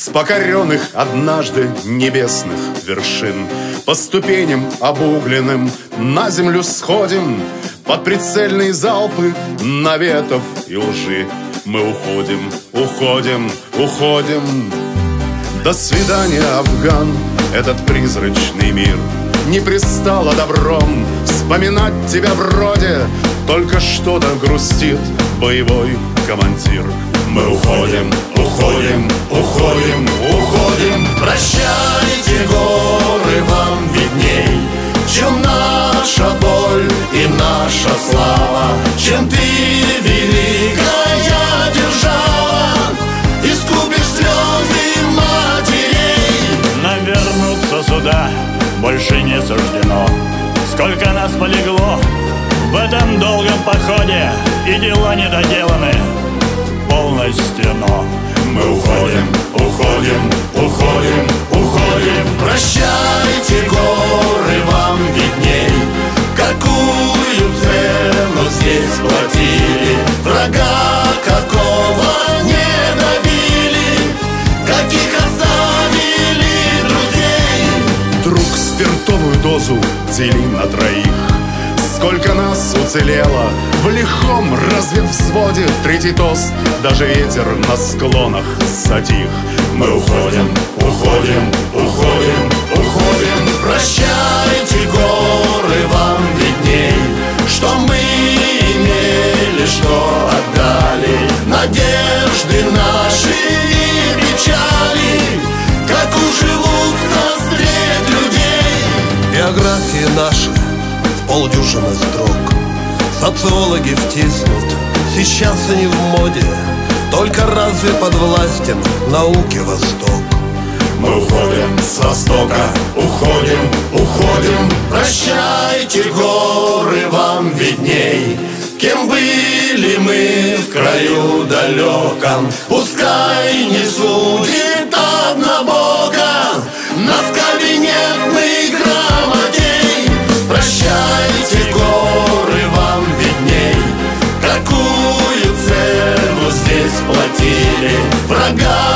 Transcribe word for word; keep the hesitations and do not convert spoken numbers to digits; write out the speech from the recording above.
покоренных однажды небесных вершин. По ступеням обугленным на землю сходим, под прицельные залпы наветов и лжи. Мы уходим, уходим, уходим. До свидания, Афган, этот призрачный мир. Не пристало добром вспоминать тебя вроде, только что-то грустит боевой командир. Мы уходим, уходим, уходим, уходим. Прощайте, горы, вам видней, чем наша боль и наша слава, чем ты, великая держава, искупишь слезы матерей. Навернуться сюда больше не суждено. Сколько нас полегло в этом долгом походе, и дела не доделаны полностью, но мы уходим, уходим, уходим, уходим. Прощайте, горы, вам видней, какую цену здесь платили, врага какого не добили, каких оставили друзей. Друг, спиртовую дозу дели на троих. Сколько нас уцелело в лихом разведвзводе. Третий тост, даже ветер на склонах затих. Мы уходим, уходим, уходим, уходим. Прощайте, горы, вам видней, что мы имели, что отдали, надежды наши и печали, как уживутся сред людей. Биографии наши полдюжины строк социологи втиснут, сейчас они в моде, только разве подвластен науке Восток? Мы уходим с востока, уходим, уходим. Прощайте, горы, вам видней, кем были мы в краю далеком. Пускай не судит однобоко нас кабинетный грамотей. Прощайте, горы, вам видней, какую цену здесь платили врага